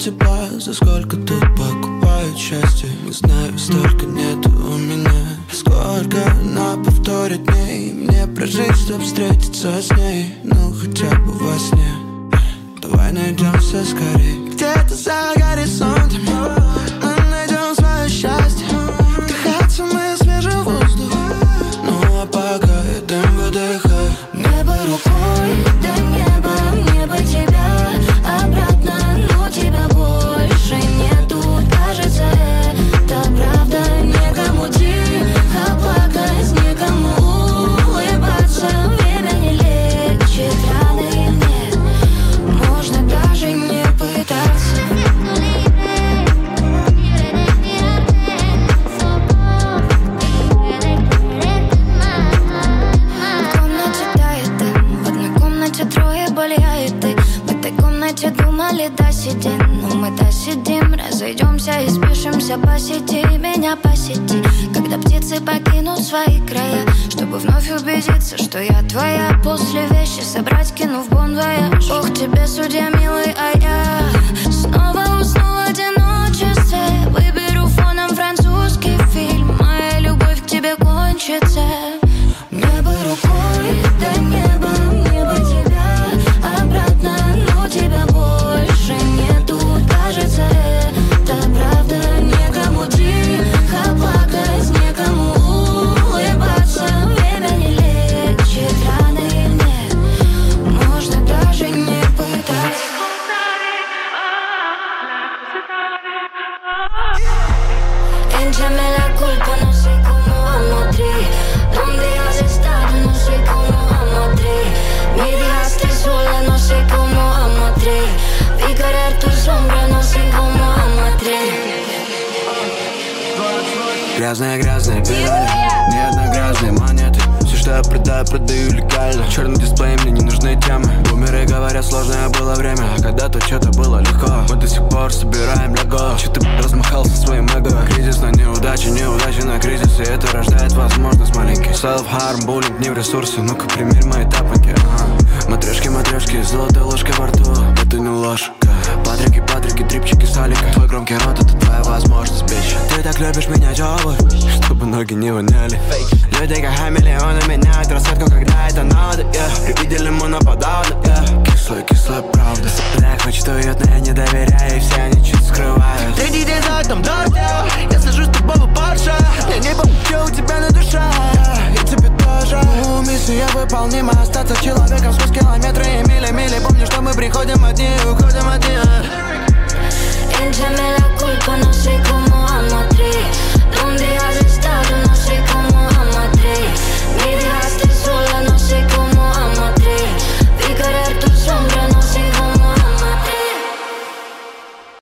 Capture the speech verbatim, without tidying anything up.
тебя, за сколько тут покупают счастье. Не знаю, столько нету у меня. Сколько она повторит дней мне прожить, чтоб встретиться с ней. Ну хотя бы во сне. Давай найдемся скорей где-то за горизонтом. Мы найдем свое счастье. Вдыхать самый свежий воздух. Ну а пока я дым выдыхаю. Небо рукой, до неба, небо тебя обратно, но тебя больше нету. Кажется, это правда. Некому тихо плакать, некому улыбаться. Время не лечит раны, нет. Можно даже не пытаться. В комнате тает дым, в одной комнате трое более ты. В этой комнате думали досидим, но мы досидим. Разойдемся и спишемся по сети, меня посети. Когда птицы покинут свои края, чтобы вновь убедиться, что я твоя. После вещи собрать, кину в бон-вояж. Ох, тебе судья милый, а я снова усну в одиночестве. Выберу фоном французский фильм. Моя любовь к тебе кончится. Небо рукой, до неба, небо тебя обратно, но тебя больше нету. Кажется, это правда. Некому тихо плакать, некому улыбаться. Время не лечит раны, нет. Можно даже не пытаться. Échame la culpa, no sé cómo vamos a tri. ¿Dónde has estado? No sé cómo vamos a tri. Me dejaste sola, no sé cómo vamos a tri. Vi caer tu sombra, no sé cómo vamos a tri. Грязные-грязные педали, ни одной грязной монеты. Все, что я продаю, продаю легально. Черный дисплей, мне не нужны темы. Бумеры говорят, сложное было время, а когда-то что-то было легко. Мы до сих пор собираем лего. Че ты размахался своим эго? Кризис на неудаче, неудача на кризис. И это рождает возможность маленький. Self-harm, буллинг не в ресурсе. Ну-ка, примерь мои тапоньки, ага. Матрешки, матрешки, золотая ложка во рту. Это не ложка. Патрики, патрики, трипчики, салика. Твой громкий рот, это твоя возможность, бич. Ты так любишь меня теплых, чтобы ноги не воняли. Люди как хамелеоны меняют расцветку, когда это надо, yeah. Привидели моноподобно, yeah. Кислая, кислая правда. Бля, хочет уют, но я не доверяю, и все они чуть скрывают. Ты диджей за окном дождя, я сажусь с тобой в Порше. Я не помню, что у тебя на душе, yeah. И тебе тоже. Ну, миссия выполнима, остаться человеком сквозь километры и мили-мили. Помню, что мы приходим одни и уходим одни.